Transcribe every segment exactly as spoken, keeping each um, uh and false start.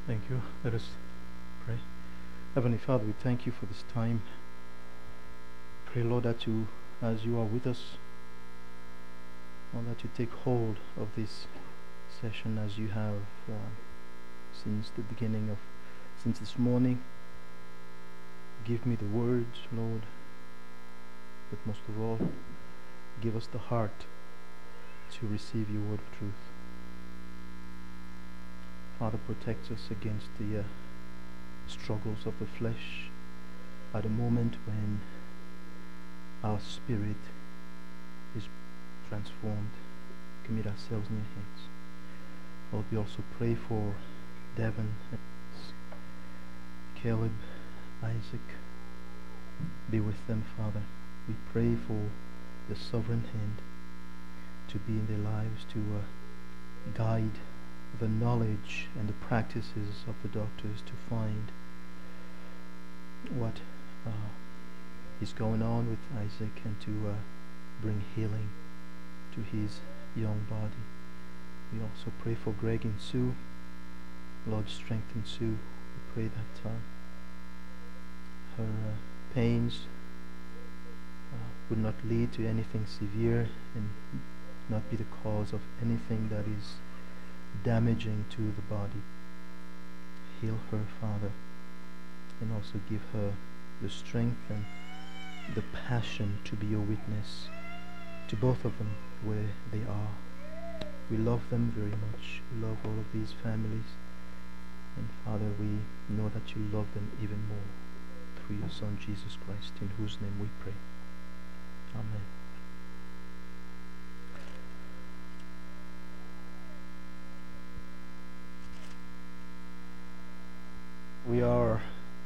Thank you. Let us pray. Heavenly Father, we thank you for this time. Pray, Lord, that you, as you are with us, Lord, that you take hold of this session as you have uh, since the beginning of, since this morning. Give me the words, Lord, but most of all, give us the heart to receive your word of truth. Father, protect us against the uh, struggles of the flesh at a moment when our spirit is transformed. Commit ourselves in your hands. Lord, we also pray for Devon, Caleb, Isaac. Be with them, Father. We pray for your sovereign hand to be in their lives, to uh, guide the knowledge and the practices of the doctors to find what uh, is going on with Isaac and to uh, bring healing to his young body. We also pray for Greg and Sue. Lord, strengthen Sue. We pray that uh, her uh, pains uh, would not lead to anything severe and not be the cause of anything that is damaging to the body. Heal her, Father, and also give her the strength and the passion to be a witness to both of them where they are. We love them very much. We love all of these families. And Father, we know that you love them even more through your Son, Jesus Christ, in whose name we pray. Amen. We are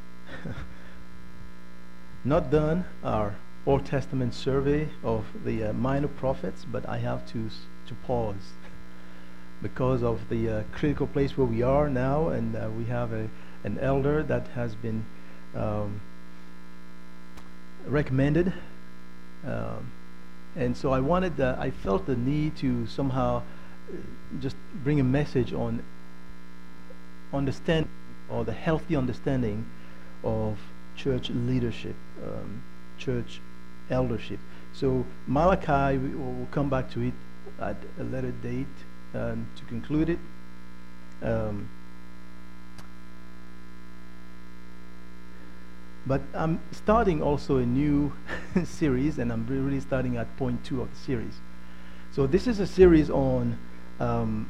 not done our Old Testament survey of the uh, minor prophets, but I have to to pause because of the uh, critical place where we are now, and uh, we have a an elder that has been um, recommended, um, and so I wanted, uh, I felt the need to somehow uh, just bring a message on understand or the healthy understanding of church leadership, um, church eldership. So Malachi, we will come back to it at a later date um, to conclude it. Um, but I'm starting also a new series, and I'm really starting at point two of the series. So this is a series on um,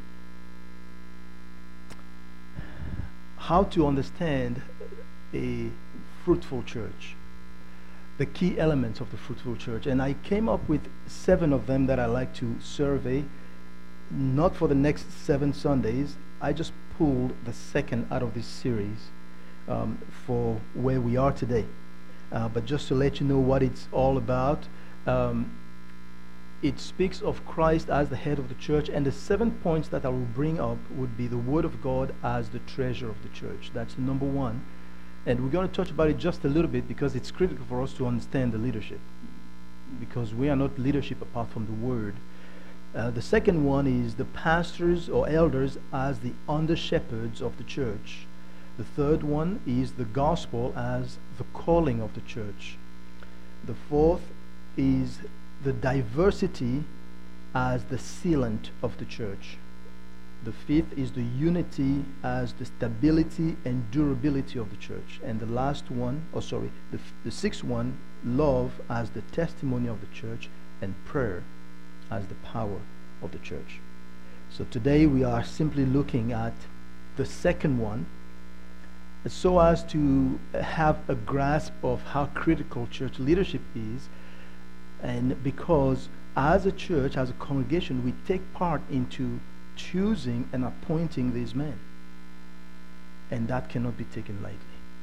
how to understand a fruitful church, the key elements of the fruitful church. And I came up with seven of them that I like to survey, not for the next seven Sundays. I just pulled the second out of this series um, for where we are today. Uh, but just to let you know what it's all about, um, it speaks of Christ as the head of the church, and the seven points that I will bring up would be the Word of God as the treasure of the church. That's number one. And we're going to touch about it just a little bit because it's critical for us to understand the leadership, because we are not leadership apart from the Word. Uh, the second one is the pastors or elders as the under-shepherds of the church. The third one is the gospel as the calling of the church. The fourth is the diversity as the sealant of the church. The fifth is the unity as the stability and durability of the church. And the last one, oh sorry, the, f- the sixth one, love as the testimony of the church, and prayer as the power of the church. So today we are simply looking at the second one, so as to have a grasp of how critical church leadership is, and because as a church, as a congregation, we take part into choosing and appointing these men, and that cannot be taken lightly.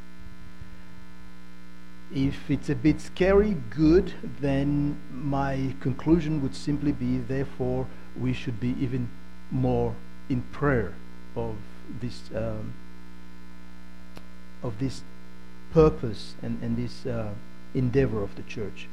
If it's a bit scary, good, then my conclusion would simply be, therefore, we should be even more in prayer of this um, of this purpose and, and this uh, endeavor of the church.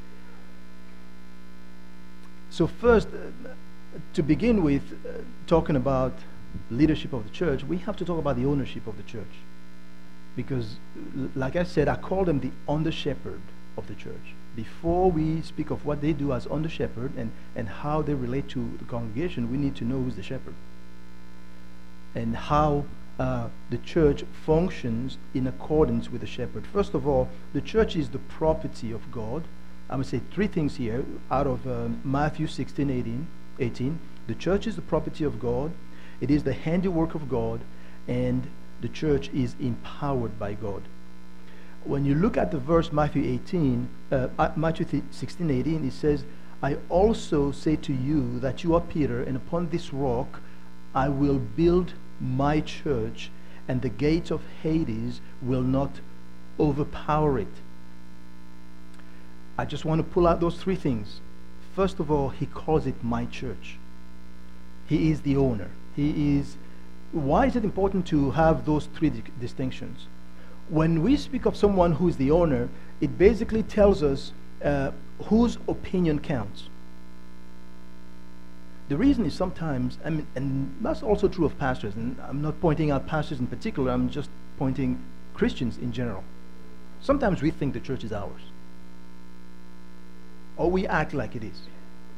So first, uh, to begin with, uh, talking about leadership of the church, we have to talk about the ownership of the church. Because, l- like I said, I call them the under shepherd of the church. Before we speak of what they do as under shepherd and, and how they relate to the congregation, we need to know who's the shepherd and how uh, the church functions in accordance with the shepherd. First of all, the church is the property of God. I'm going to say three things here out of um, Matthew sixteen, eighteen, eighteen. The church is the property of God. It is the handiwork of God, and the church is empowered by God. When you look at the verse Matthew eighteen, uh, Matthew sixteen, eighteen, it says, "I also say to you that you are Peter, and upon this rock I will build my church, and the gates of Hades will not overpower it." I just want to pull out those three things. First of all, he calls it my church. He is the owner. He is. Why is it important to have those three di- distinctions? When we speak of someone who is the owner, it basically tells us uh, whose opinion counts. The reason is sometimes, I mean, and that's also true of pastors, and I'm not pointing out pastors in particular, I'm just pointing Christians in general. Sometimes we think the church is ours, or we act like it is.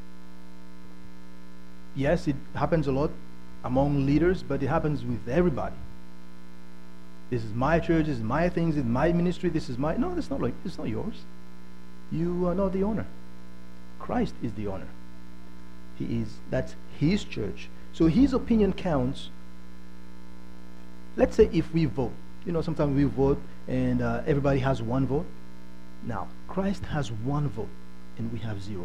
Yes, it happens a lot among leaders, but it happens with everybody. This is my church, this is my things, this is my ministry, this is my... No, that's not like, it's not yours. You are not the owner. Christ is the owner. He is, that's his church. So his opinion counts. Let's say if we vote. You know, sometimes we vote and uh, everybody has one vote. Now, Christ has one vote and we have zero.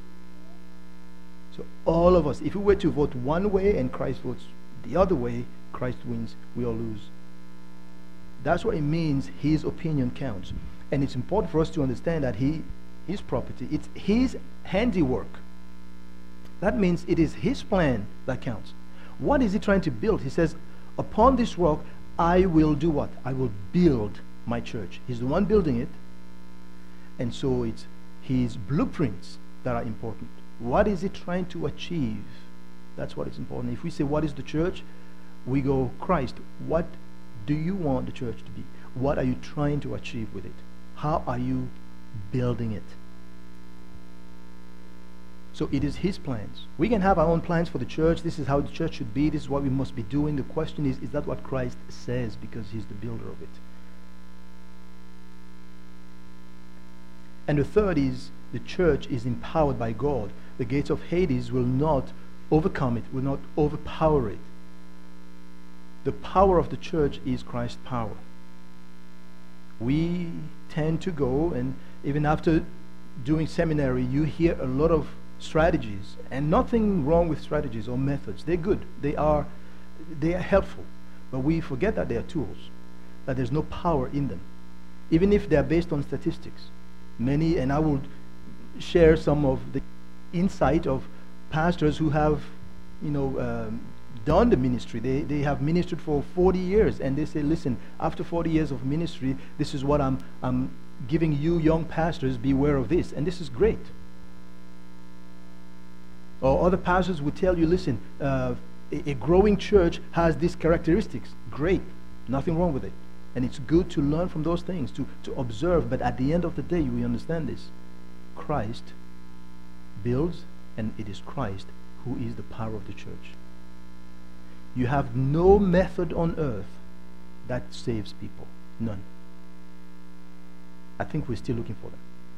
So all of us, if we were to vote one way and Christ votes the other way, Christ wins, we all lose. That's what it means, his opinion counts. And it's important for us to understand that he, his property, it's his handiwork. That means it is his plan that counts. What is he trying to build? He says, upon this rock, I will do what? I will build my church. He's the one building it. And so it's his blueprints that are important. What is he trying to achieve? That's what is important. If we say, what is the church? We go, Christ, what do you want the church to be? What are you trying to achieve with it? How are you building it? So it is his plans. We can have our own plans for the church. This is how the church should be. This is what we must be doing. The question is, is that what Christ says? Because he's the builder of it. And the third is, the church is empowered by God. The gates of Hades will not overcome it, will not overpower it. The power of the church is Christ's power. We tend to go, and even after doing seminary, you hear a lot of strategies, and nothing wrong with strategies or methods. They're good. They are, they are helpful. But we forget that they are tools, that there's no power in them, even if they're based on statistics. Many, and I will share some of the insight of pastors who have, you know, um, done the ministry. They, they have ministered for forty years, and they say, listen, after forty years of ministry, this is what I'm, I'm giving you young pastors, beware of this. And this is great. Or other pastors would tell you, listen, uh, a, a growing church has these characteristics. Great. Nothing wrong with it. And it's good to learn from those things, to, to observe. But at the end of the day, we understand this. Christ builds, and it is Christ who is the power of the church. You have no method on earth that saves people. None. I think we're still looking for them.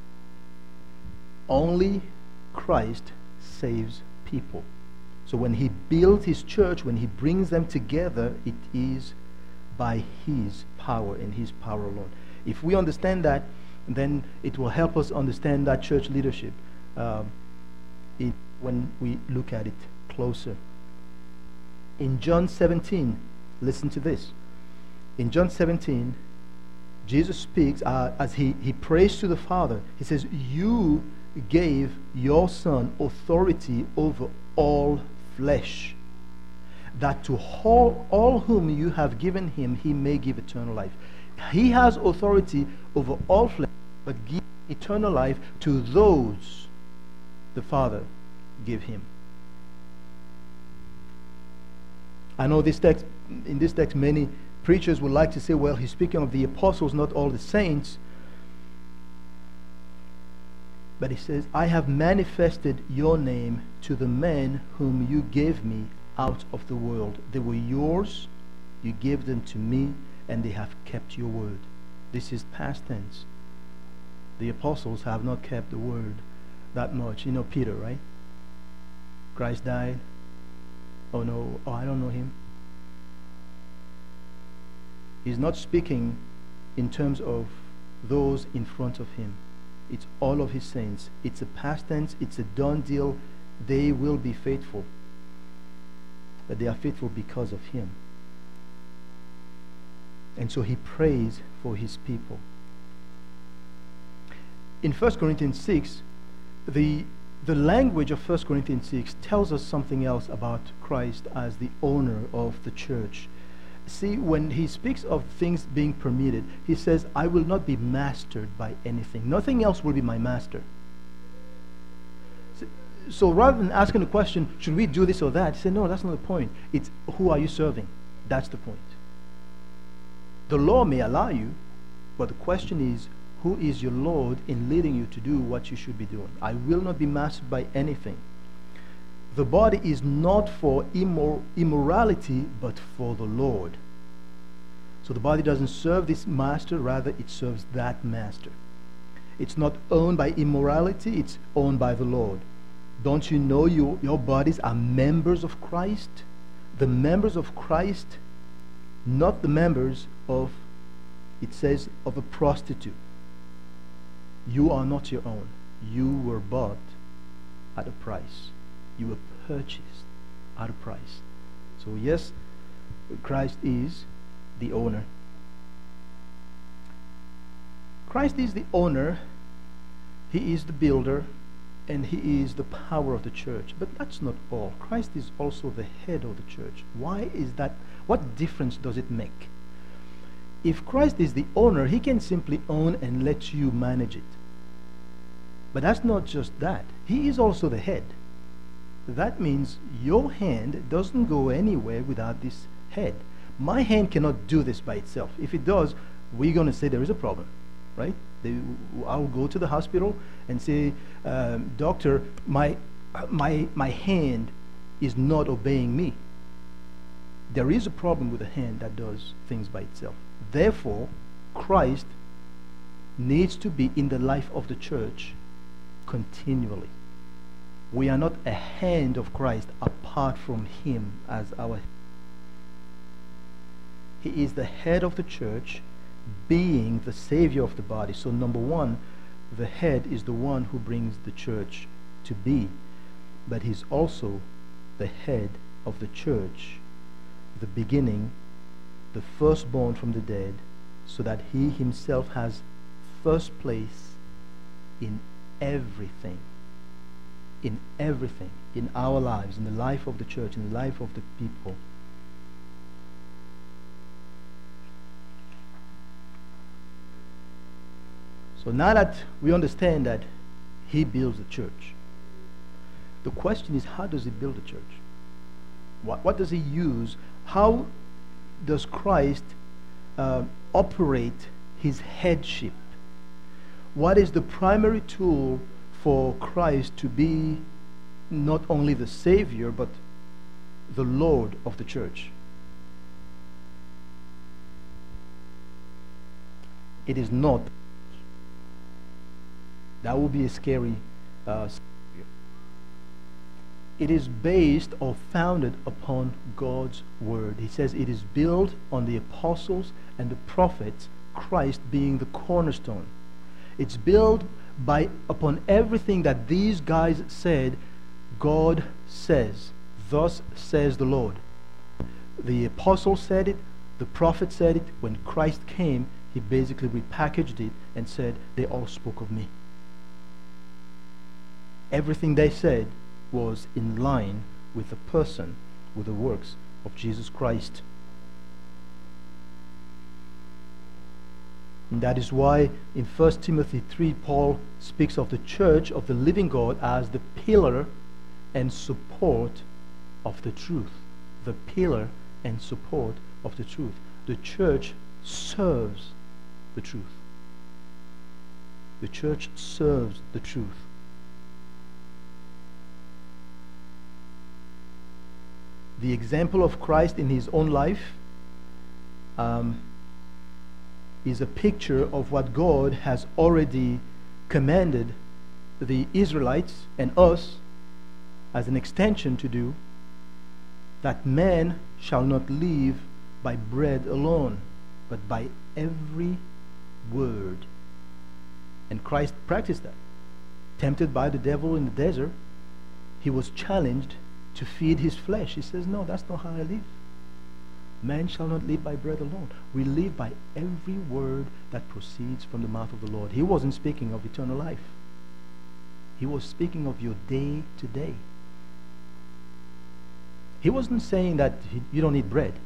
Only Christ saves people. So when he builds his church, when he brings them together, it is by his power and his power alone. If we understand that, then it will help us understand that church leadership um, it, when we look at it closer. In John seventeen, listen to this. In John seventeen, Jesus speaks uh, as he, he prays to the Father. He says, you gave your Son authority over all flesh, that to all, all whom you have given him, he may give eternal life. He has authority over all flesh, but give eternal life to those the Father give him. I know this text, in this text, many preachers would like to say, well, he's speaking of the apostles, not all the saints. But he says, I have manifested your name to the men whom you gave me out of the world. They were yours, you gave them to me, and they have kept your word. This is past tense. The apostles have not kept the word that much. You know Peter, right? Christ died. Oh no, oh I don't know him. He's not speaking in terms of those in front of him. It's all of his saints. It's a past tense. It's a done deal. They will be faithful. But they are faithful because of him. And so he prays for his people. In First Corinthians six, the, the language of First Corinthians six tells us something else about Christ as the owner of the church. See, when he speaks of things being permitted, he says, I will not be mastered by anything. Nothing else will be my master. So, so rather than asking the question, should we do this or that, he said, no, that's not the point. It's who are you serving? That's the point. The law may allow you, but the question is, who is your Lord in leading you to do what you should be doing? I will not be mastered by anything. The body is not for immor- immorality, but for the Lord. So the body doesn't serve this master, rather it serves that master. It's not owned by immorality, it's owned by the Lord. Don't you know your, your bodies are members of Christ? The members of Christ, not the members of, it says, of a prostitute. You are not your own. You were bought at a price. You were purchased at a price. So yes, Christ is the owner. Christ is the owner. He is the builder, and he is the power of the church. But that's not all. Christ is also the head of the church. Why is that? What difference does it make? If Christ is the owner, he can simply own and let you manage it. But that's not just that. He is also the head. That means your hand doesn't go anywhere without this head. My hand cannot do this by itself. If it does, we're going to say there is a problem, right? They, I'll go to the hospital and say, um, doctor, my, my, my hand is not obeying me. There is a problem with a hand that does things by itself. Therefore, Christ needs to be in the life of the church continually. We are not a hand of Christ apart from him as our. He is the head of the church, being the savior of the body. So number one, the head is the one who brings the church to be, but he's also the head of the church, the beginning, the firstborn from the dead, so that he himself has first place in everything. In everything, in our lives, in the life of the church, in the life of the people. So now that we understand that he builds the church, the question is, how does he build the church? What, what does he use? How does Christ uh, operate his headship? What is the primary tool for Christ to be not only the Savior, but the Lord of the church? It is not. That would be a scary uh, it is based or founded upon God's word. He says it is built on the apostles and the prophets, Christ being the cornerstone. It's built by upon everything that these guys said. God says, thus says the Lord. The apostle said it, the prophet said it. When Christ came, he basically repackaged it and said, they all spoke of me. Everything they said was in line with the person, with the works of Jesus Christ. And that is why in First Timothy three, Paul speaks of the church of the living God as the pillar and support of the truth. The pillar and support of the truth. The church serves the truth. The church serves the truth. The example of Christ in his own life um, is a picture of what God has already commanded the Israelites and us as an extension to do, that man shall not live by bread alone, but by every word. And Christ practiced that. Tempted by the devil in the desert, he was challenged to feed his flesh. He says, no, that's not how I live. Man shall not live by bread alone. We live by every word that proceeds from the mouth of the Lord. He wasn't speaking of eternal life. He was speaking of your day to day. He wasn't saying that you don't eat bread.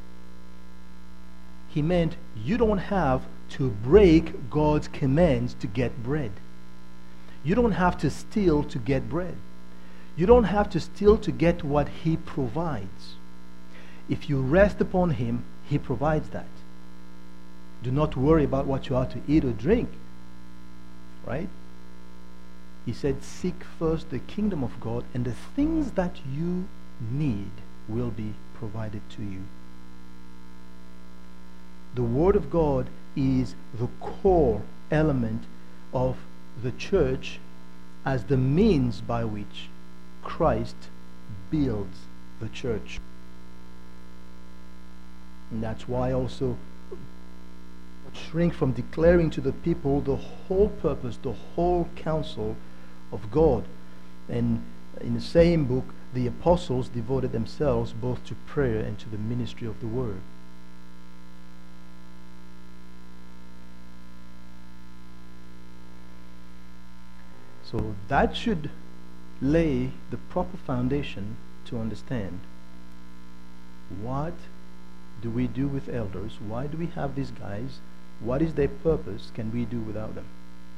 He meant you don't have to break God's commands to get bread. You don't have to steal to get bread. You don't have to steal to get what he provides. If you rest upon him, he provides that. Do not worry about what you are to eat or drink. Right? He said, seek first the kingdom of God, and the things that you need will be provided to you. The Word of God is the core element of the church as the means by which Christ builds the church. And that's why also shrink from declaring to the people the whole purpose, the whole counsel of God. And in the same book, the apostles devoted themselves both to prayer and to the ministry of the word. So that should lay the proper foundation to understand what do we do with elders? Why do we have these guys? What is their purpose? Can we do without them?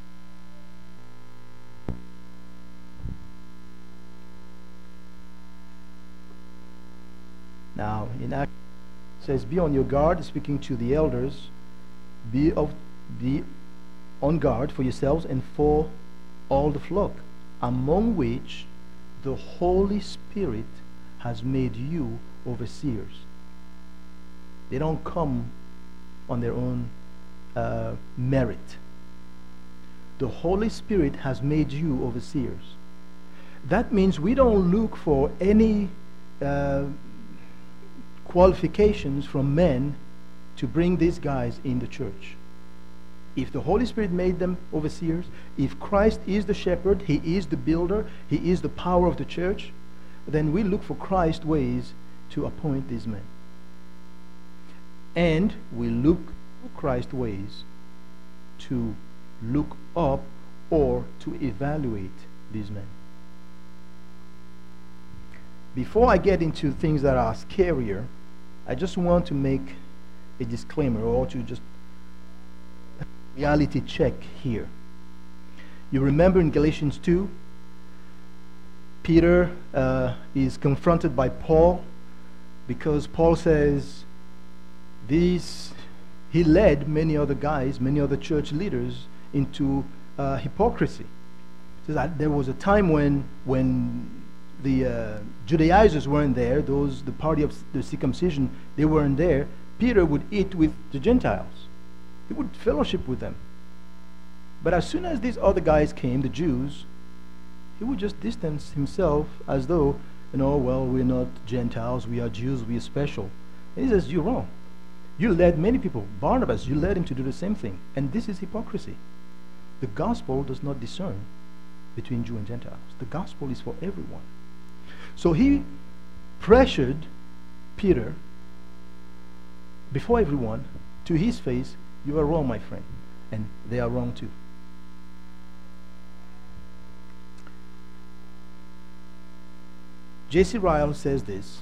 Now, in Acts, it says, be on your guard, speaking to the elders, be of be on guard for yourselves and for all the flock, among which the Holy Spirit has made you overseers. They don't come on their own uh, merit. The Holy Spirit has made you overseers. That means we don't look for any uh, qualifications from men to bring these guys in the church. If the Holy Spirit made them overseers, if Christ is the shepherd, he is the builder, he is the power of the church, then we look for Christ's ways to appoint these men. And we look for Christ's ways to look up or to evaluate these men. Before I get into things that are scarier, I just want to make a disclaimer, or to just reality check here. You remember in Galatians two, Peter uh, is confronted by Paul because Paul says these he led many other guys, many other church leaders into uh, hypocrisy. So that there was a time when when the uh, Judaizers weren't there, those the party of the circumcision, they weren't there. Peter would eat with the Gentiles. He would fellowship with them. But as soon as these other guys came, the Jews, he would just distance himself as though, you know, well, we're not Gentiles, we are Jews, we are special. And he says, you're wrong. You led many people. Barnabas, you led him to do the same thing. And this is hypocrisy. The gospel does not discern between Jew and Gentiles. The gospel is for everyone. So he pressured Peter before everyone to his face, you are wrong, my friend. And they are wrong too. J C Ryle says this.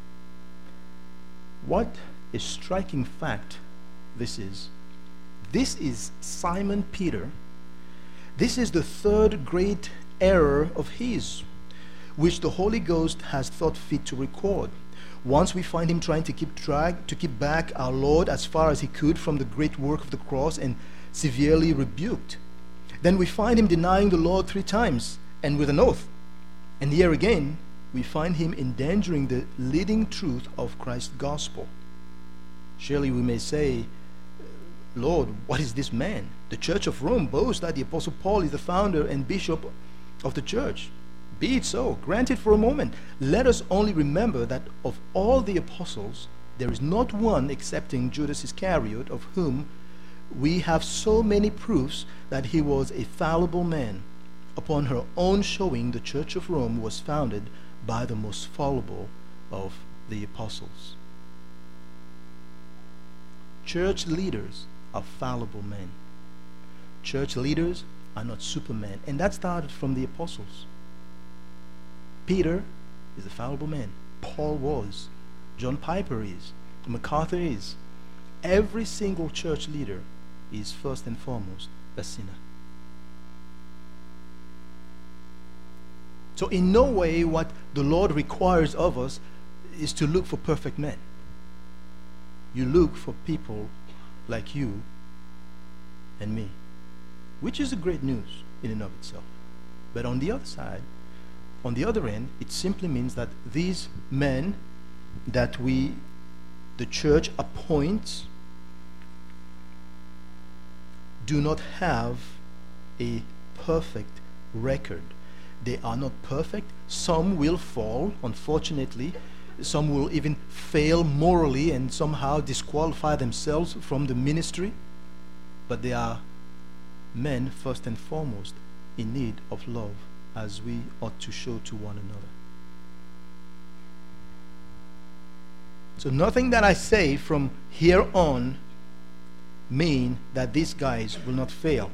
What a striking fact this is. This is Simon Peter. This is the third great error of his, which the Holy Ghost has thought fit to record. Once we find him trying to keep track, to keep back our Lord as far as he could from the great work of the cross and severely rebuked. Then we find him denying the Lord three times and with an oath. And here again, we find him endangering the leading truth of Christ's gospel. Surely we may say, Lord, what is this man? The Church of Rome boasts that the Apostle Paul is the founder and bishop of the church. Be it so. Granted for a moment. Let us only remember that of all the apostles, there is not one excepting Judas Iscariot, of whom we have so many proofs that he was a fallible man. Upon her own showing, the Church of Rome was founded by the most fallible of the apostles. Church leaders are fallible men. Church leaders are not supermen. And that started from the apostles. Peter is a fallible man. Paul was. John Piper is. MacArthur is. Every single church leader is first and foremost a sinner. So in no way what the Lord requires of us is to look for perfect men. You look for people like you and me, which is a great news in and of itself. But on the other side, on the other end, it simply means that these men that we, the church, appoints do not have a perfect record. They are not perfect. Some will fall, unfortunately. Some will even fail morally and somehow disqualify themselves from the ministry. But they are men, first and foremost, in need of love, as we ought to show to one another. So nothing that I say from here on mean that these guys will not fail.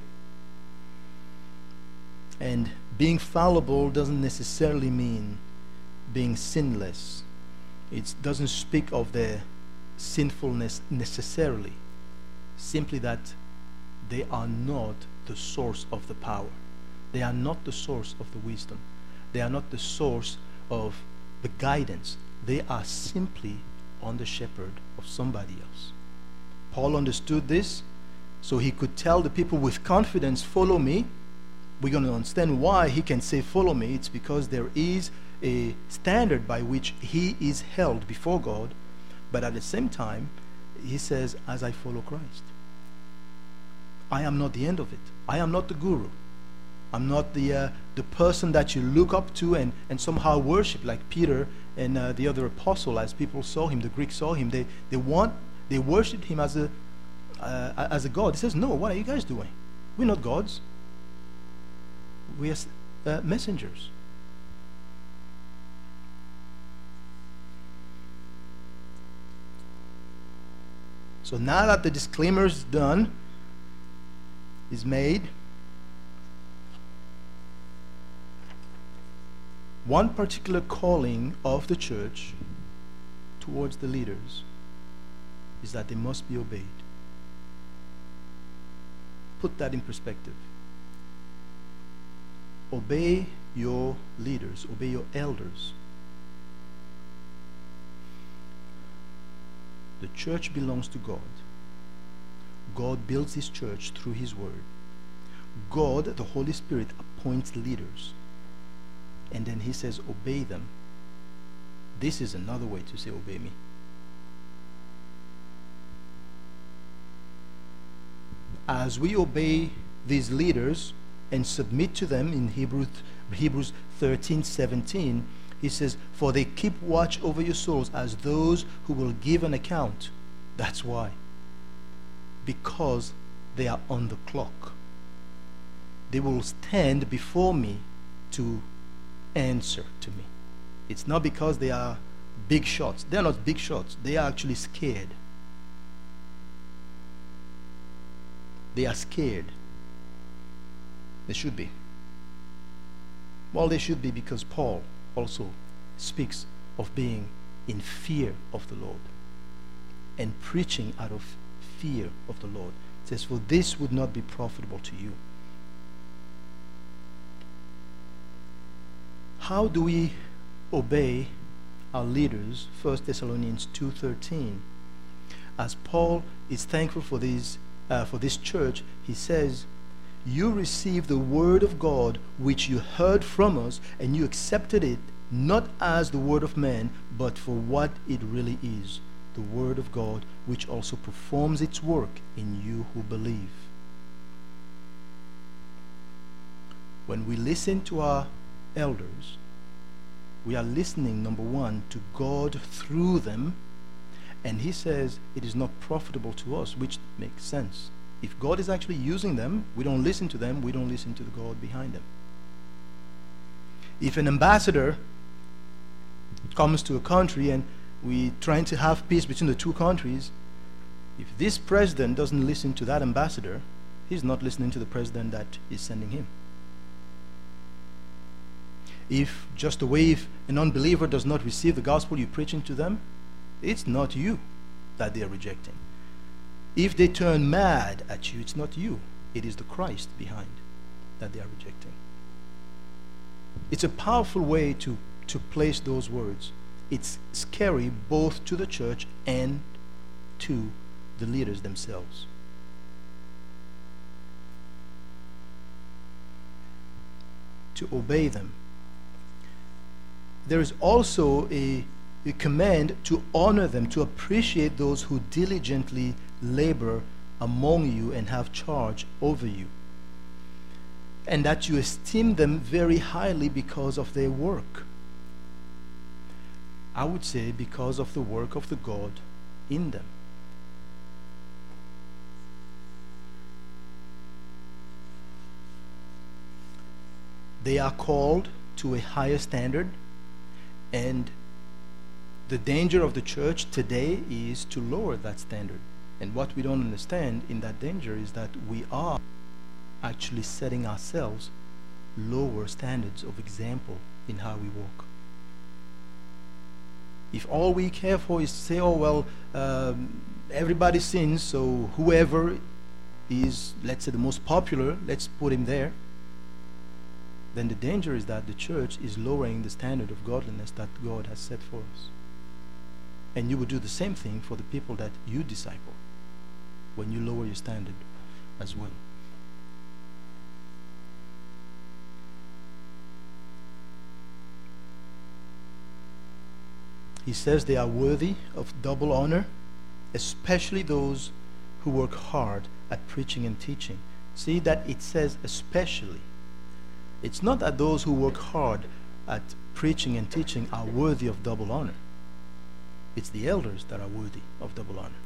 And being fallible doesn't necessarily mean being sinless. It doesn't speak of their sinfulness necessarily. Simply that they are not the source of the power. They are not the source of the wisdom. They are not the source of the guidance. They are simply under shepherd of somebody else. Paul understood this, so he could tell the people with confidence, follow me. We're going to understand why he can say follow me. It's because there is a standard by which he is held before God, but at the same time he says, as I follow Christ. I am not the end of it. I am not the guru. I'm not the uh, the person that you look up to and, and somehow worship, like Peter and uh, the other apostle. As people saw him, the Greeks saw him, they they want they worshipped him as a uh, as a god. He says, no, what are you guys doing? We're not gods. We are uh, messengers. So now that the disclaimer is done, is made, one particular calling of the church towards the leaders is that they must be obeyed. Put that in perspective. Obey your leaders, obey your elders. The church belongs to God. God builds his church through his word. God, the Holy Spirit, appoints leaders. And then he says, obey them. This is another way to say, obey me. As we obey these leaders and submit to them in Hebrews, Hebrews thirteen seventeen, he says, for they keep watch over your souls as those who will give an account. That's why. Because they are on the clock. They will stand before me to answer to me. It's not because they are big shots. They're not big shots. They are actually scared. They are scared. They should be. Well, they should be, because Paul also speaks of being in fear of the Lord and preaching out of fear of the Lord. It says, for this would not be profitable to you. How do we obey our leaders, First Thessalonians two thirteen. As Paul is thankful for these uh, for this church, he says, "You received the word of God which you heard from us, and you accepted it not as the word of man, but for what it really is, the word of God, which also performs its work in you who believe." When we listen to our elders, we are listening, number one, to God through them. And he says it is not profitable to us, which makes sense. If God is actually using them, we don't listen to them, we don't listen to the God behind them. If an ambassador comes to a country and we're trying to have peace between the two countries, if this president doesn't listen to that ambassador, he's not listening to the president that is sending him. If just the way if an unbeliever does not receive the gospel you're preaching to them, it's not you that they are rejecting. If they turn mad at you, it's not you. It is the Christ behind that they are rejecting. It's a powerful way to, to place those words. It's scary both to the church and to the leaders themselves. To obey them. There is also a, a command to honor them, to appreciate those who diligently labor among you and have charge over you, and that you esteem them very highly because of their work. I would say because of the work of the God in them. They are called to a higher standard. And the danger of the church today is to lower that standard. And what we don't understand in that danger is that we are actually setting ourselves lower standards of example in how we walk. If all we care for is to say, oh, well, um, everybody sins, so whoever is, let's say, the most popular, let's put him there, then the danger is that the church is lowering the standard of godliness that God has set for us. And you will do the same thing for the people that you disciple when you lower your standard as well. He says they are worthy of double honor, especially those who work hard at preaching and teaching. See that it says especially. It's not that those who work hard at preaching and teaching are worthy of double honor. It's the elders that are worthy of double honor.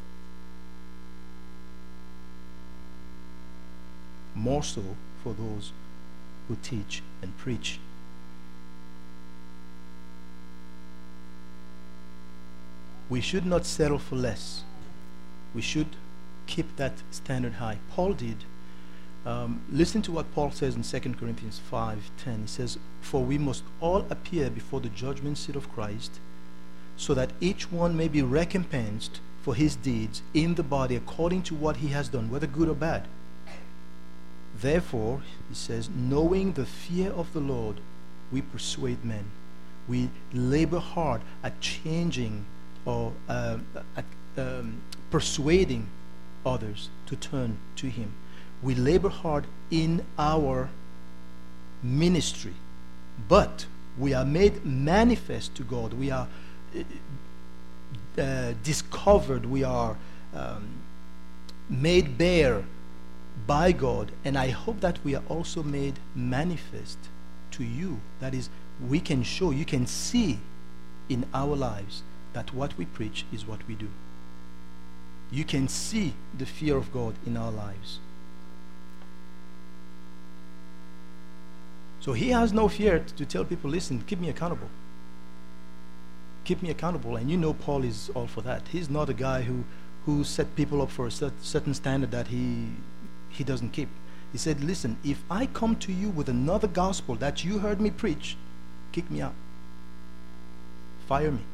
More so for those who teach and preach. We should not settle for less. We should keep that standard high. Paul did. Um, listen to what Paul says in Second Corinthians five ten. He says, "For we must all appear before the judgment seat of Christ, so that each one may be recompensed for his deeds in the body according to what he has done, whether good or bad. Therefore," he says, "knowing the fear of the Lord, we persuade men." We labor hard at changing or uh, at um, persuading others to turn to him. We labor hard in our ministry, but we are made manifest to God. We are uh, discovered. We are um, made bare by God. And I hope that we are also made manifest to you. That is, we can show, you can see in our lives that what we preach is what we do. You can see the fear of God in our lives. So he has no fear to tell people, listen, keep me accountable. Keep me accountable. And you know Paul is all for that. He's not a guy who, who set people up for a cert- certain standard that he, he doesn't keep. He said, listen, if I come to you with another gospel that you heard me preach, kick me out. Fire me.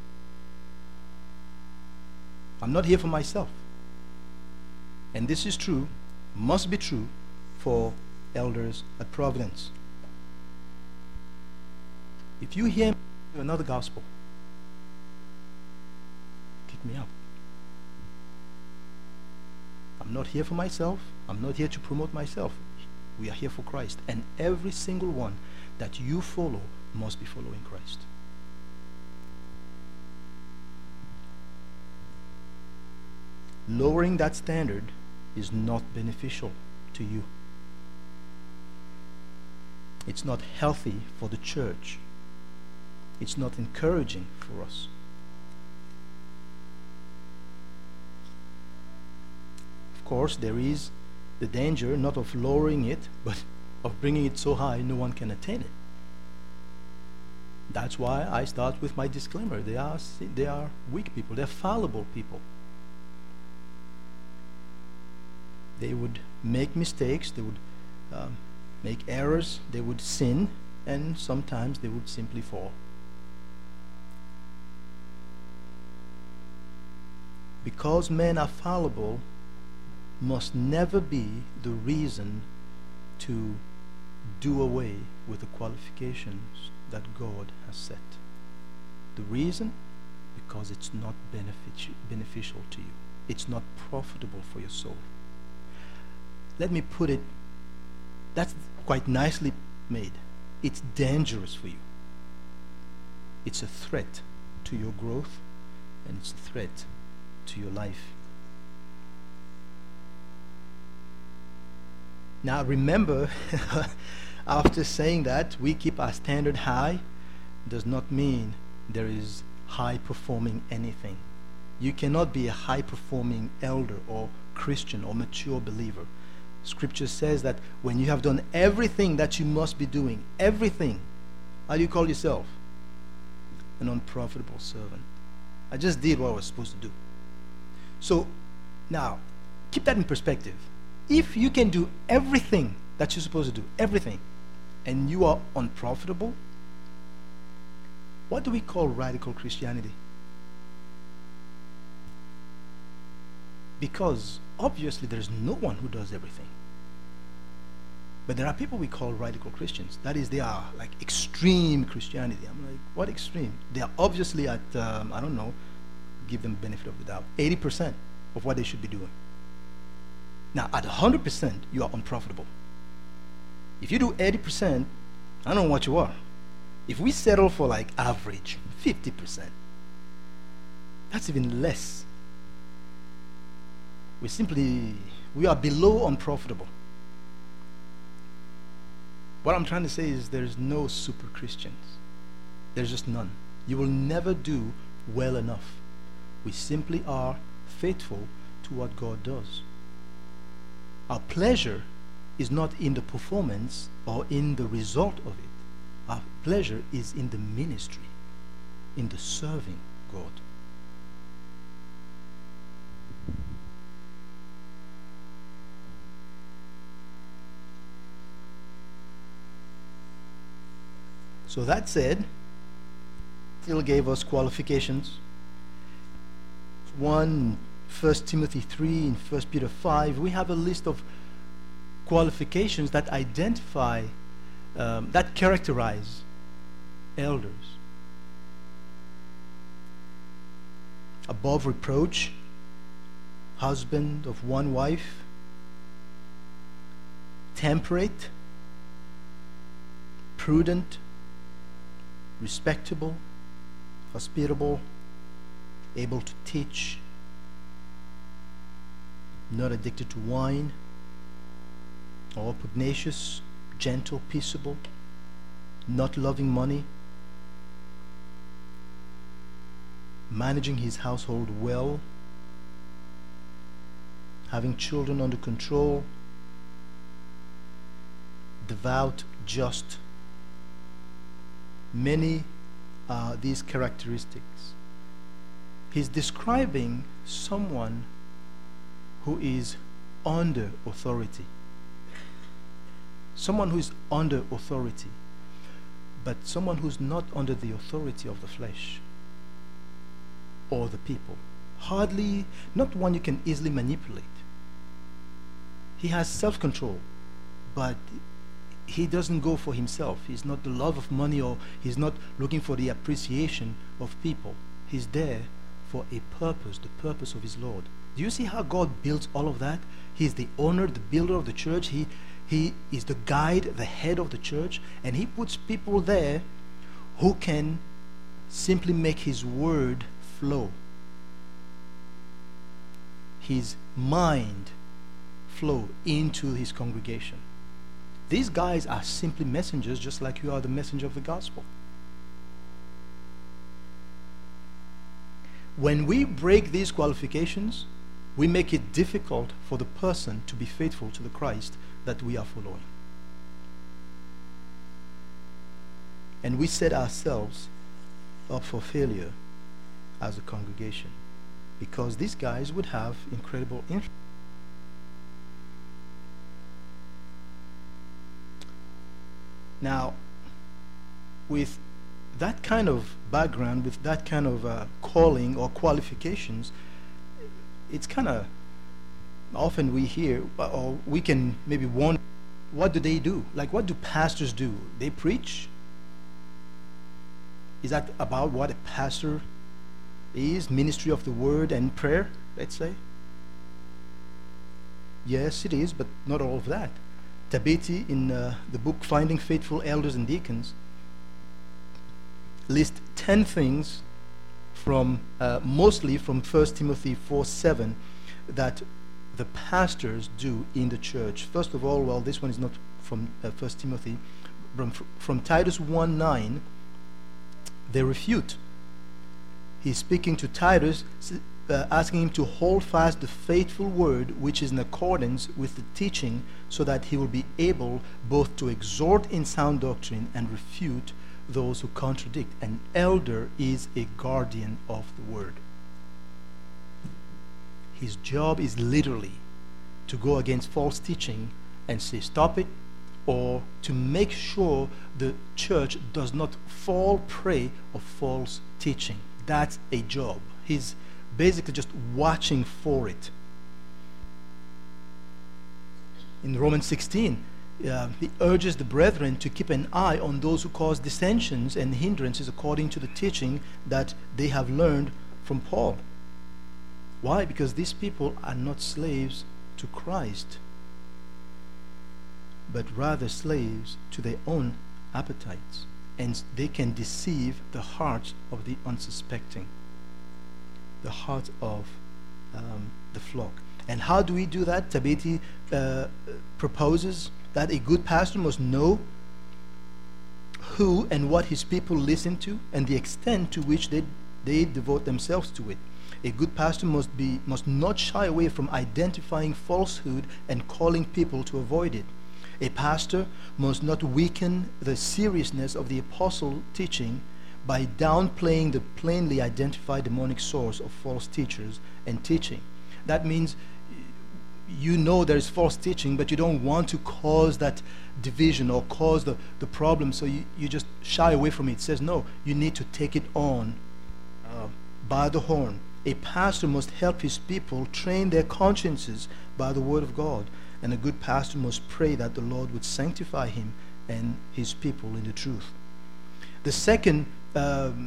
I'm not here for myself. And this is true, must be true for elders at Providence. If you hear another gospel set me up. I'm not here for myself. I'm not here to promote myself. We are here for Christ. And every single one that you follow must be following Christ. Lowering that standard is not beneficial to you. It's not healthy for the church. It's not encouraging for us. Of course, there is the danger not of lowering it, but of bringing it so high no one can attain it. That's why I start with my disclaimer. They are, they are weak people. They're fallible people. They would make mistakes. They would um, make errors. They would sin. And sometimes they would simply fall. Because men are fallible must never be the reason to do away with the qualifications that God has set. The reason? Because it's not benefici- beneficial to you. It's not profitable for your soul. Let me put it, that's quite nicely made. It's dangerous for you. It's a threat to your growth, and it's a threat to your life. Now remember, after saying that, we keep our standard high, does not mean there is high performing anything. You cannot be a high performing elder or Christian or mature believer. Scripture says that when you have done everything that you must be doing, everything, how do you call yourself? An unprofitable servant. I just did what I was supposed to do. So now, keep that in perspective. If you can do everything that you're supposed to do, everything, and you are unprofitable, what do we call radical Christianity? Because obviously there is no one who does everything. But there are people we call radical Christians. That is, they are like extreme Christianity. I'm like, what extreme? They are obviously at, um, I don't know, give them benefit of the doubt, eighty percent of what they should be doing. Now, at one hundred percent, you are unprofitable. If you do eighty percent, I don't know what you are. If we settle for like average, fifty percent, that's even less. We simply, we are below unprofitable. What I'm trying to say is there's no super Christians. There's just none. You will never do well enough. We simply are faithful to what God does. Our pleasure is not in the performance or in the result of it. Our pleasure is in the ministry, in the serving God. So that said, still gave us qualifications. One, First Timothy three, in First Peter five, we have a list of qualifications that identify, um, that characterize elders. Above reproach, husband of one wife, temperate, prudent, respectable, hospitable, able to teach, not addicted to wine, or pugnacious, gentle, peaceable, not loving money, managing his household well, having children under control, devout, just. Many are these characteristics. He's describing someone who is under authority. Someone who is under authority, but someone who's not under the authority of the flesh or the people. Hardly, not one you can easily manipulate. He has self-control, but he doesn't go for himself. He's not the love of money, or he's not looking for the appreciation of people. He's there for a purpose, the purpose of his Lord. Do you see how God builds all of that? He's the owner, the builder of the church. He, he is the guide, the head of the church. And he puts people there who can simply make his word flow. His mind flow into his congregation. These guys are simply messengers, just like you are the messenger of the gospel. When we break these qualifications, we make it difficult for the person to be faithful to the Christ that we are following. And we set ourselves up for failure as a congregation, because these guys would have incredible influence. Now, with that kind of background, with that kind of uh, calling or qualifications, it's kind of often we hear, or we can maybe wonder, what do they do? Like, what do pastors do? They preach? Is that about what a pastor is? Ministry of the word and prayer, let's say? Yes, it is, but not all of that. Tabiti, in uh, the book Finding Faithful Elders and Deacons, lists ten things from, uh, mostly from First Timothy four seven, that the pastors do in the church. First of all, well, this one is not from uh, First Timothy, from, from Titus one nine, they refute. He's speaking to Titus, uh, asking him to hold fast the faithful word which is in accordance with the teaching, so that he will be able both to exhort in sound doctrine and refute those who contradict. An elder is a guardian of the word. His job is literally to go against false teaching and say stop it, or to make sure the church does not fall prey of false teaching. That's a job. He's basically just watching for it. In Romans sixteen, uh, he urges the brethren to keep an eye on those who cause dissensions and hindrances according to the teaching that they have learned from Paul. Why? Because these people are not slaves to Christ, but rather slaves to their own appetites, and they can deceive the hearts of the unsuspecting, the heart of um, the flock. And how do we do that? Tabiti uh, proposes that a good pastor must know who and what his people listen to, and the extent to which they, they devote themselves to it. A good pastor must be must not shy away from identifying falsehood and calling people to avoid it. A pastor must not weaken the seriousness of the apostle teaching by downplaying the plainly identified demonic source of false teachers and teaching. That means you know there is false teaching, but you don't want to cause that division or cause the, the problem, so you, you just shy away from it. It says, no, you need to take it on uh, by the horn. A pastor must help his people train their consciences by the word of God, and a good pastor must pray that the Lord would sanctify him and his people in the truth. The second um,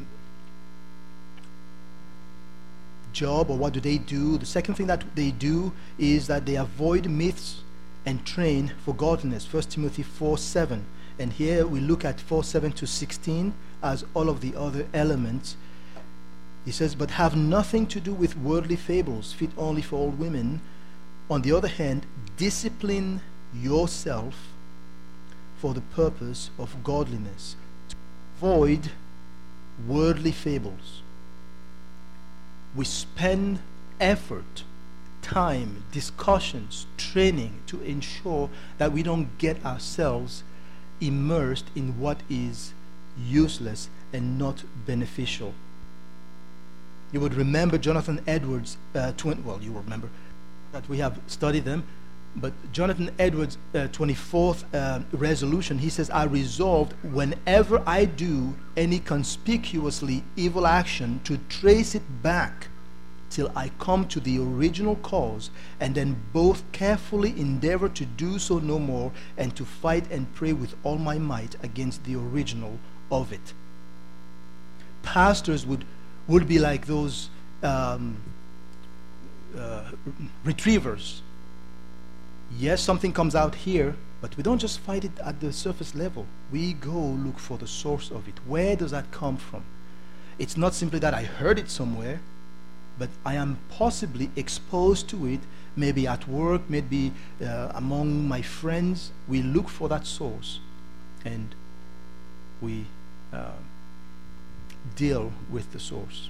job, or what do they do? The second thing that they do is that they avoid myths and train for godliness. First Timothy four seven. And here we look at four seven to sixteen as all of the other elements. He says, but have nothing to do with worldly fables, fit only for old women. On the other hand, discipline yourself for the purpose of godliness. To avoid worldly fables. We spend effort, time, discussions, training to ensure that we don't get ourselves immersed in what is useless and not beneficial. You would remember Jonathan Edwards, uh, tw- well, you will remember that we have studied them, but Jonathan Edwards' uh, twenty-fourth uh, resolution, he says, I resolved whenever I do any conspicuously evil action to trace it back till I come to the original cause, and then both carefully endeavor to do so no more, and to fight and pray with all my might against the original of it. Pastors would would be like those um, uh, retrievers. Yes, something comes out here, but we don't just fight it at the surface level. We go look for the source of it. Where does that come from? It's not simply that I heard it somewhere, but I am possibly exposed to it, maybe at work, maybe uh, among my friends. We look for that source, and we uh, deal with the source.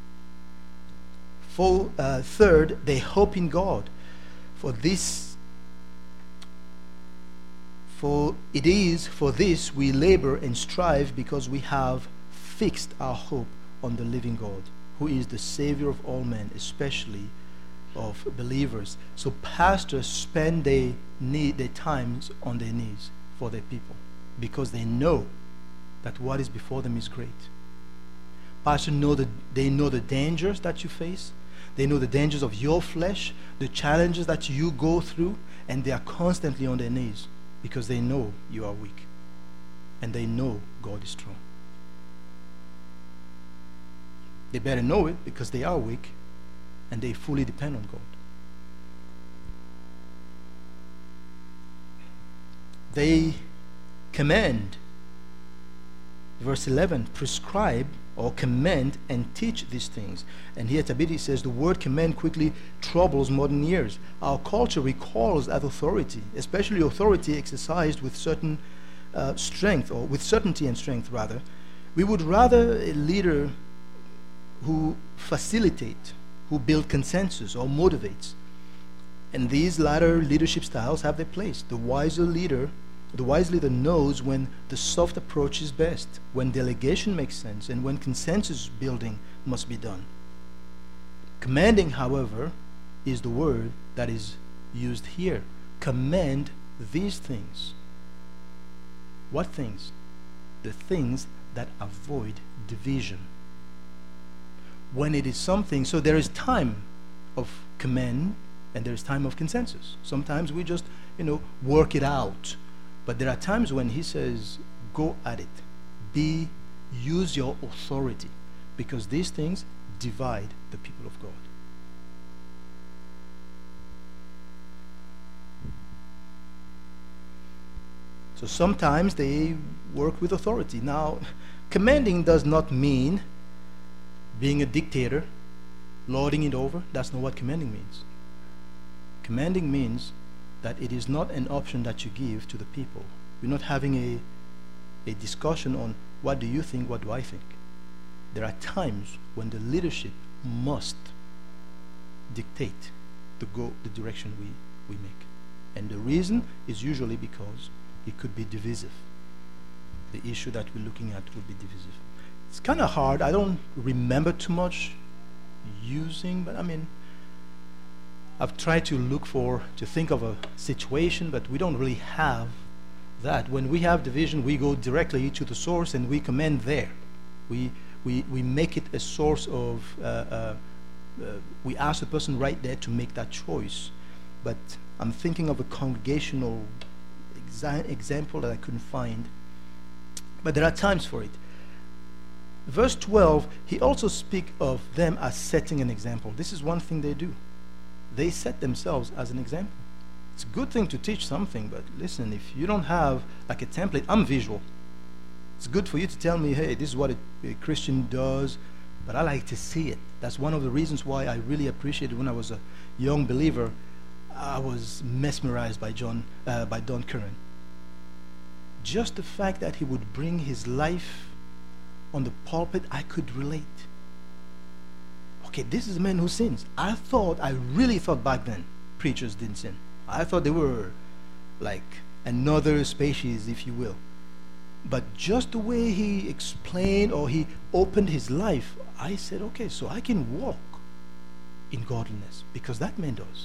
For, uh, third, they hope in God. For this, for it is for this we labor and strive, because we have fixed our hope on the living God, who is the Savior of all men, especially of believers. So pastors spend their need their times on their knees for their people, because they know that what is before them is great. Pastors know that they know the dangers that you face. They know the dangers of your flesh, the challenges that you go through, and they are constantly on their knees because they know you are weak, and they know God is strong. They better know it because they are weak, and they fully depend on God. They command, verse eleven, prescribe or command and teach these things. And here Tabiti says the word command quickly troubles modern ears. Our culture recalls that authority, especially authority exercised with certain uh, strength, or with certainty and strength rather. We would rather a leader who facilitate, who build consensus or motivates. And these latter leadership styles have their place. The wiser leader, the wise leader knows when the soft approach is best, when delegation makes sense, and when consensus building must be done. Commanding, however, is the word that is used here. Command these things. What things? The things that avoid division. When it is something, so there is time of command and there is time of consensus. Sometimes we just, you know, work it out. But there are times when he says, go at it. Be, use your authority. Because these things divide the people of God. So sometimes they work with authority. Now, commanding does not mean being a dictator, lording it over. That's not what commanding means. Commanding means that it is not an option that you give to the people. We're not having a, a discussion on what do you think, what do I think. There are times when the leadership must dictate the go the direction we, we make. And the reason is usually because it could be divisive. The issue that we're looking at would be divisive. It's kind of hard. I don't remember too much using, but I mean, I've tried to look for, to think of a situation, but we don't really have that. When we have division, we go directly to the source and we command there. We, we, we make it a source of, uh, uh, uh, we ask the person right there to make that choice. But I'm thinking of a congregational exa example that I couldn't find. But there are times for it. Verse twelve, he also speaks of them as setting an example. This is one thing they do. They set themselves as an example. It's a good thing to teach something, but listen, if you don't have like a template, I'm visual. It's good for you to tell me, hey, this is what a, a Christian does, but I like to see it. That's one of the reasons why I really appreciated when I was a young believer, I was mesmerized by John, uh, by Don Curran. Just the fact that he would bring his life on the pulpit, I could relate. Okay, this is a man who sins. I thought, I really thought back then, preachers didn't sin. I thought they were like another species, if you will. But just the way he explained or he opened his life, I said, okay, so I can walk in godliness because that man does.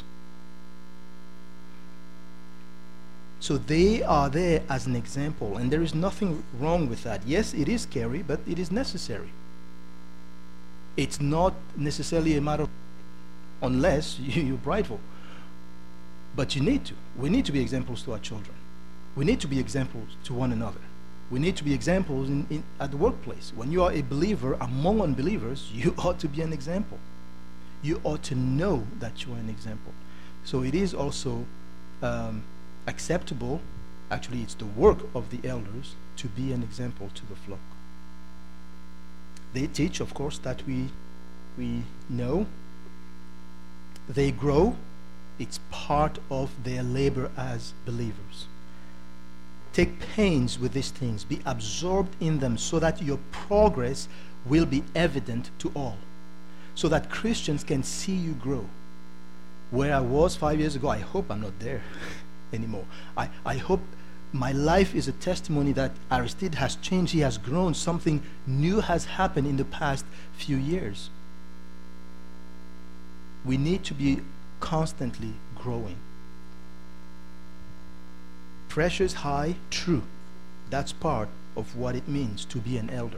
So they are there as an example, and there is nothing wrong with that. Yes, it is scary, but it is necessary. It's not necessarily a matter of unless you're prideful. But you need to. We need to be examples to our children. We need to be examples to one another. We need to be examples in, in, at the workplace. When you are a believer among unbelievers, you ought to be an example. you ought to know that you are an example. So it is also um, acceptable, actually it's the work of the elders to be an example to the flock. They teach, of course, that we we know. They grow. It's part of their labor as believers. Take pains with these things. Be absorbed in them so that your progress will be evident to all. So that Christians can see you grow. Where I was five years ago, I hope I'm not there anymore. I, I hope my life is a testimony that Aristide has changed. He has grown. Something new has happened in the past few years. We need to be constantly growing. Pressure is high, true. That's part of what it means to be an elder.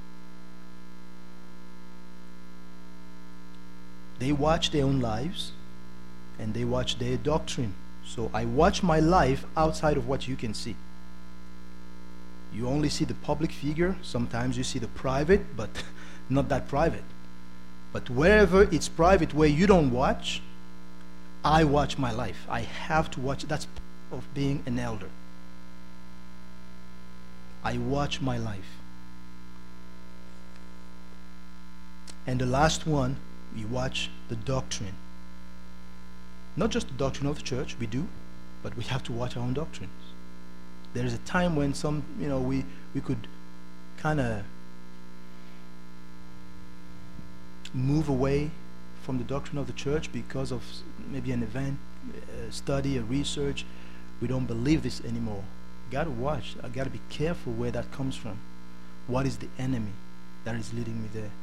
They watch their own lives and they watch their doctrine. So I watch my life outside of what you can see. You only see the public figure. Sometimes you see the private, but not that private. But wherever it's private, where you don't watch, I watch my life. I have to watch. That's part of being an elder. I watch my life. And the last one, we watch the doctrine. Not just the doctrine of the church, we do, but we have to watch our own doctrines. There is a time when some, you know, we, we could kind of move away from the doctrine of the church because of maybe an event, a study, a research. We don't believe this anymore. Got to watch. I got to be careful where that comes from. What is the enemy that is leading me there?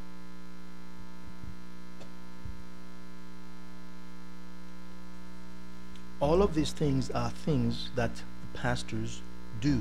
All of these things are things that the pastors do.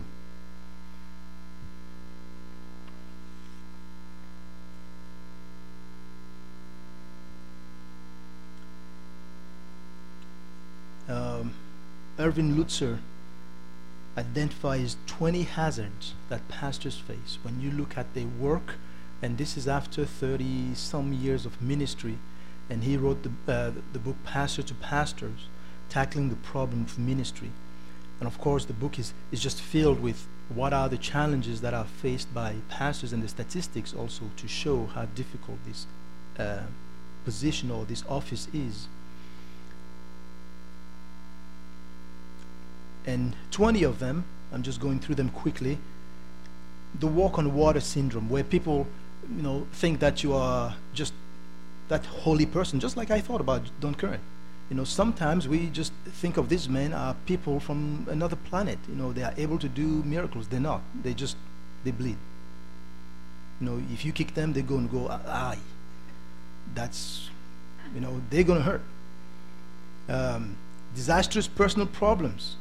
Um, Erwin Lutzer identifies twenty hazards that pastors face when you look at their work, and this is after thirty some years of ministry, and he wrote the, uh, the book Pastor to Pastors, tackling the problem of ministry. And of course the book is, is just filled with what are the challenges that are faced by pastors, and the statistics also to show how difficult this uh, position or this office is. And twenty of them, I'm just going through them quickly. The walk on water syndrome, where people, you know, think that you are just that holy person, just like I thought about Don Curran. You know, sometimes we just think of these men are people from another planet. You know, they are able to do miracles. They're not. They just, they bleed. You know, if you kick them, they're going to go, aye. That's, you know, they're going to hurt. Um, disastrous personal problems.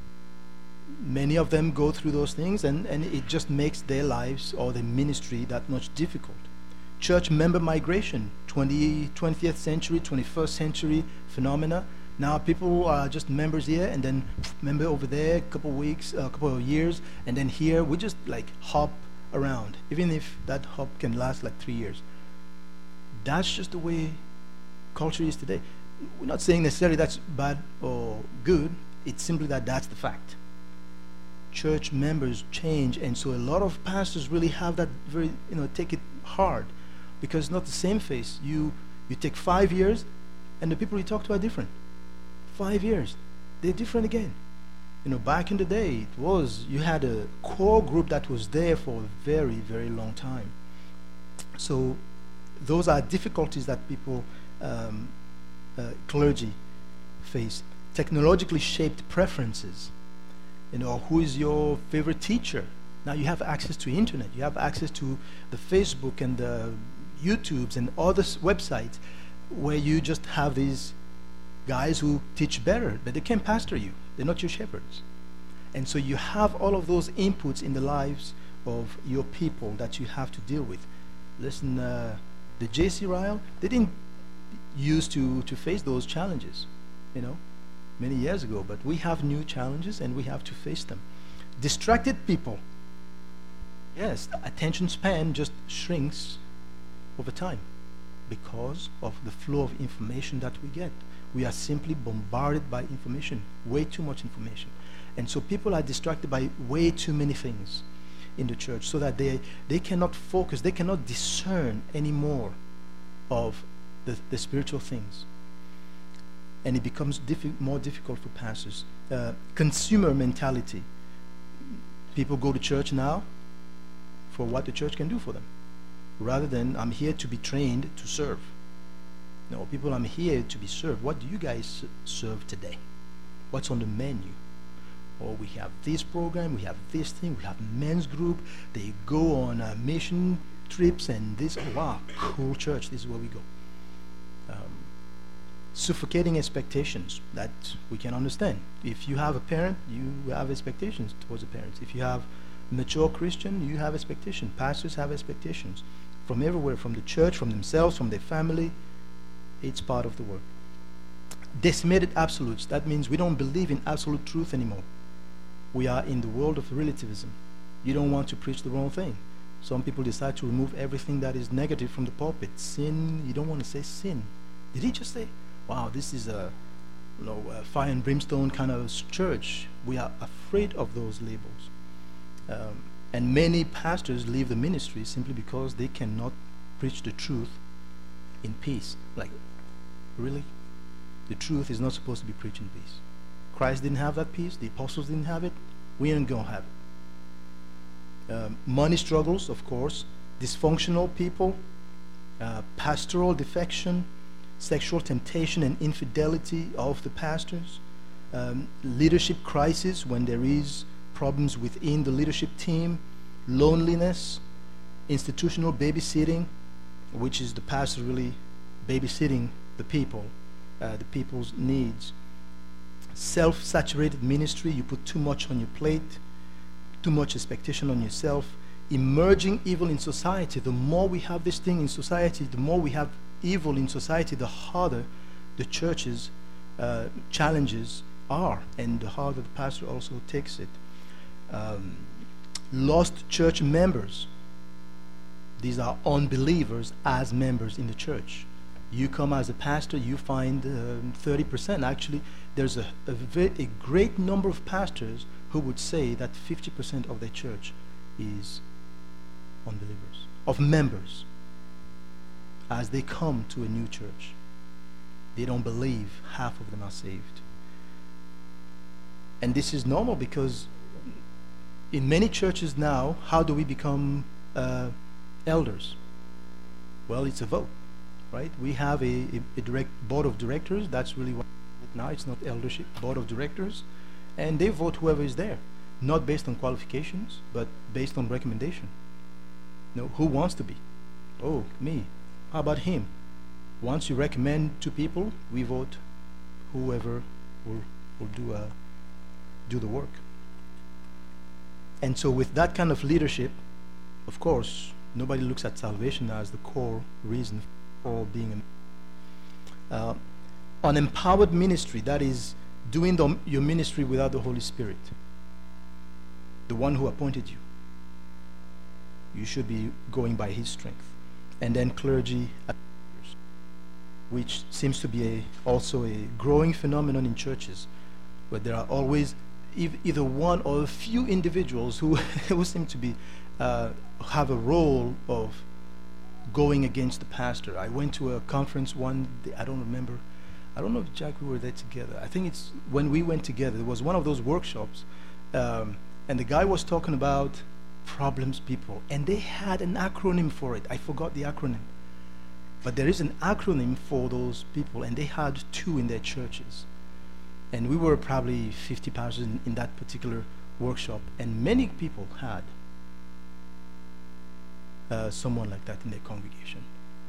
Many of them go through those things, and, and it just makes their lives or their ministry that much difficult. Church member migration, twentieth century, twenty-first century phenomena. Now people are just members here and then member over there, a couple of weeks, a couple of years, and then here we just like hop around, even if that hop can last like three years. That's just the way culture is today. We're not saying necessarily that's bad or good. It's simply that that's the fact. Church members change, and so a lot of pastors really have that very, you know, take it hard, because it's not the same face. You you take five years, and the people you talk to are different. Five years, they're different again. You know, back in the day, it was you had a core group that was there for a very, very long time. So those are difficulties that people, um, uh, clergy, face. Technologically shaped preferences. You know, who is your favorite teacher? Now you have access to internet. You have access to the Facebook and the YouTubes and other websites where you just have these guys who teach better, but they can't pastor you. They're not your shepherds. And so you have all of those inputs in the lives of your people that you have to deal with. Listen, uh, the J C Ryle, they didn't used to, to face those challenges, you know, many years ago, but we have new challenges and we have to face them. Distracted people. Yes, attention span just shrinks over time. because of the flow of information that we get. We are simply bombarded by information, way too much information. And so people are distracted by way too many things in the church, so that they, they cannot focus, they cannot discern anymore of the, the spiritual things. And it becomes diffi- more difficult for pastors. Uh, consumer mentality. People go to church now for what the church can do for them, rather than I'm here to be trained to serve. No, people, I'm here to be served. What do you guys serve today? What's on the menu? Or we have this program, we have this thing, we have men's group. They go on uh, mission trips and this. Oh wow, cool church. This is where we go. Um, suffocating expectations that we can understand. If you have a parent, you have expectations towards the parents. If you have mature Christian, you have expectations. Pastors have expectations from everywhere, from the church, from themselves, from their family. It's part of the work. Decimated absolutes. That means we don't believe in absolute truth anymore. We are in the world of relativism. You don't want to preach the wrong thing. Some people decide to remove everything that is negative from the pulpit. Sin, you don't want to say sin. Did he just say, wow, this is a, you know, a fire and brimstone kind of church? We are afraid of those labels. Um, and many pastors leave the ministry simply because they cannot preach the truth in peace. Like, really? The truth is not supposed to be preached in peace. Christ didn't have that peace. The apostles didn't have it. We ain't going to have it. Um, money struggles, of course. Dysfunctional people. Uh, pastoral defection. Sexual temptation and infidelity of the pastors. Um, leadership crisis when there is problems within the leadership team. Loneliness. Institutional babysitting, which is the pastor really babysitting the people, uh, the people's needs. Self-saturated ministry, you put too much on your plate, too much expectation on yourself. Emerging evil in society. The more we have this thing in society, the more we have evil in society, the harder the church's uh, challenges are, and the harder the pastor also takes it. Um, lost church members. These are unbelievers as members in the church. You come as a pastor, you find um, thirty percent. Actually, there's a, a, ve- a great number of pastors who would say that fifty percent of their church is unbelievers, of members. As they come to a new church, they don't believe half of them are saved. And this is normal because in many churches now, how do we become uh, elders? Well, it's a vote. Right? We have a, a, a direct board of directors. That's really what now it's not eldership, board of directors, and they vote whoever is there, not based on qualifications, but based on recommendation. You know, who wants to be? Oh, me. How about him? Once you recommend two people, we vote whoever will will do uh, do the work. And so, with that kind of leadership, of course, nobody looks at salvation as the core reason for being a uh, unempowered ministry, that is doing the, your ministry without the Holy Spirit, the one who appointed you. You should be going by his strength. And then clergy, which seems to be a, also a growing phenomenon in churches, where there are always ev- either one or a few individuals who, who seem to be uh, have a role of going against the pastor. I went to a conference one day, I don't remember, I don't know if Jack, we were there together. I think it's when we went together, there was one of those workshops, um, and the guy was talking about problems people, and they had an acronym for it. I forgot the acronym. But there is an acronym for those people, and they had two in their churches. And we were probably fifty pastors in, in that particular workshop, and many people had Uh, someone like that in their congregation.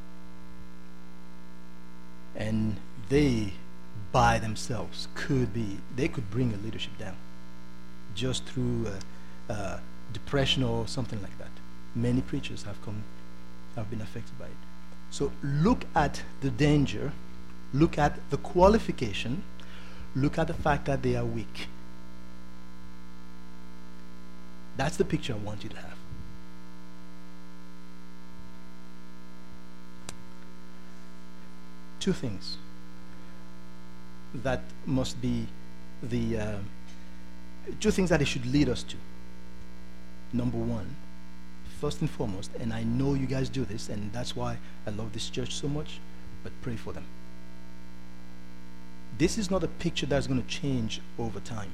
And they, by themselves, could be, they could bring a leadership down just through uh, uh, depression or something like that. Many preachers have come, have been affected by it. So look at the danger, look at the qualification, look at the fact that they are weak. That's the picture I want you to have. two things that must be the uh, two things that it should lead us to. Number one, first and foremost, and I know you guys do this, and that's why I love this church so much, but pray for them. This is not a picture that's going to change over time.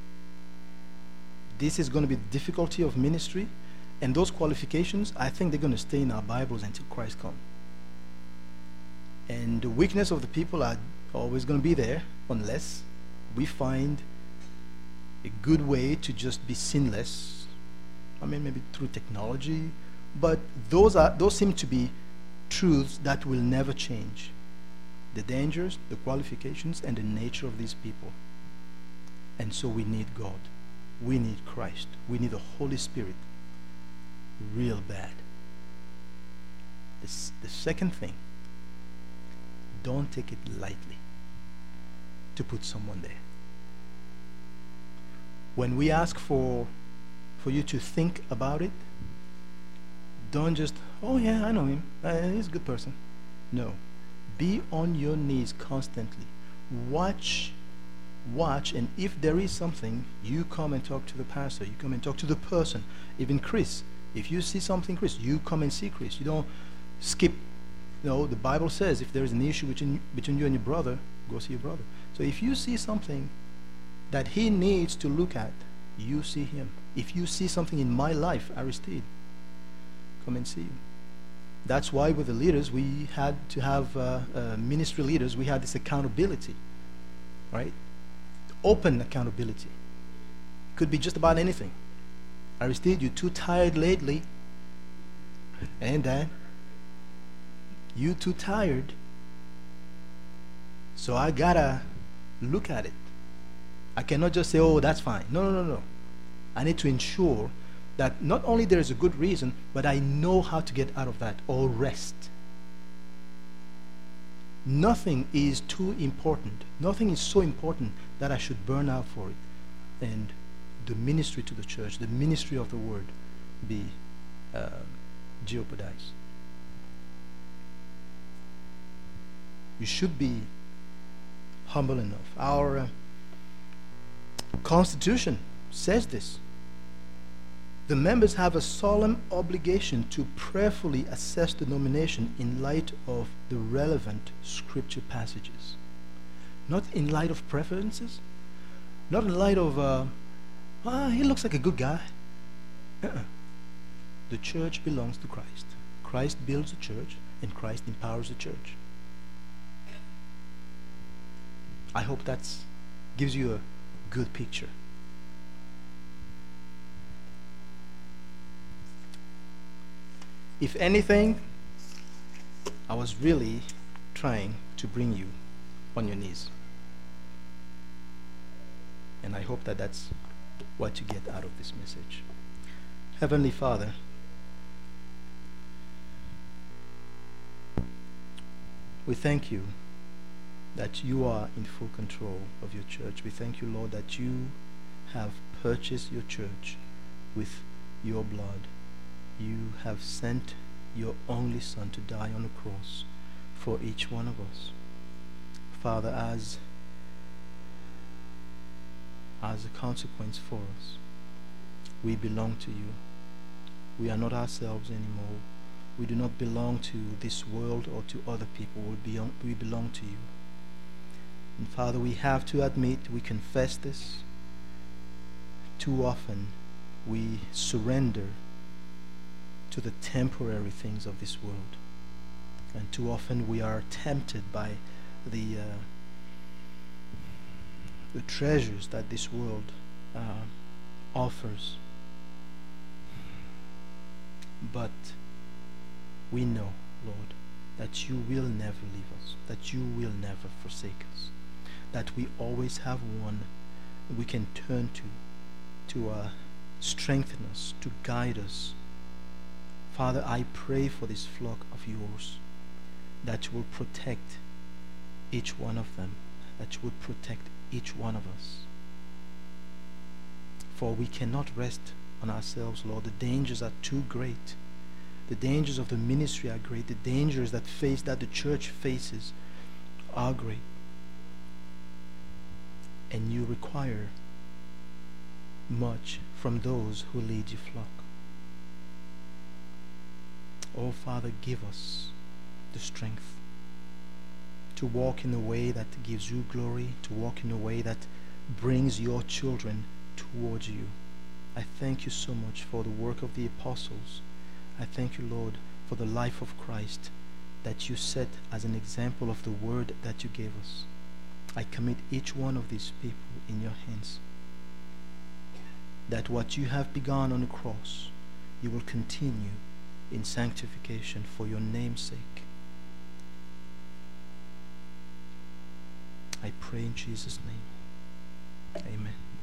This is going to be the difficulty of ministry, and those qualifications, I think they're going to stay in our Bibles until Christ comes. And the weakness of the people are always going to be there unless we find a good way to just be sinless. I mean, maybe through technology, but those are those seem to be truths that will never change. The dangers, the qualifications, and the nature of these people. And so we need God. We need Christ. We need the Holy Spirit real bad. This, the second thing, don't take it lightly to put someone there. When we ask for for you to think about it, don't just, oh yeah, I know him. Uh, he's a good person. No. Be on your knees constantly. Watch, watch, and if there is something, you come and talk to the pastor. You come and talk to the person. Even Chris. If you see something, Chris, you come and see Chris. You don't skip. You know, the Bible says if there is an issue between, between you and your brother, go see your brother. So if you see something that he needs to look at, you see him. If you see something in my life, Aristide, come and see him. That's why with the leaders, we had to have uh, uh, ministry leaders, we had this accountability, right? Open accountability. Could be just about anything. Aristide, you're too tired lately. And then, you too tired. So I gotta look at it. I cannot just say, oh, that's fine. No, no, no, no. I need to ensure that not only there is a good reason, but I know how to get out of that or rest. Nothing is too important. Nothing is so important that I should burn out for it. And the ministry to the church, the ministry of the word, be uh, jeopardized. You should be humble enough. Our uh, Constitution says this. The members have a solemn obligation to prayerfully assess the nomination in light of the relevant scripture passages. Not in light of preferences, not in light of, uh, ah, he looks like a good guy. Uh-uh. The church belongs to Christ. Christ builds the church, and Christ empowers the church. I hope that gives you a good picture. If anything, I was really trying to bring you on your knees. And I hope that that's what you get out of this message. Heavenly Father, we thank you that you are in full control of your church. We thank you, Lord, that you have purchased your church with your blood. You have sent your only Son to die on the cross for each one of us. Father, as, as a consequence for us, we belong to you. We are not ourselves anymore. We do not belong to this world or to other people. We belong, we belong to you. And Father, we have to admit, we confess this. Too often we surrender to the temporary things of this world. And too often we are tempted by the uh, the treasures that this world uh, offers. But we know, Lord, that you will never leave us, that you will never forsake us, that we always have one we can turn to, to uh, strengthen us, to guide us. Father, I pray for this flock of yours, that you will protect each one of them, that you will protect each one of us. For we cannot rest on ourselves, Lord. The dangers are too great. The dangers of the ministry are great. The dangers that face that the church faces are great, and you require much from those who lead your flock. Oh Father, give us the strength to walk in a way that gives you glory, to walk in a way that brings your children towards you. I thank you so much for the work of the apostles. I thank you, Lord, for the life of Christ that you set as an example of the word that you gave us. I commit each one of these people in your hands, that what you have begun on the cross, you will continue in sanctification for your name's sake. I pray in Jesus' name. Amen.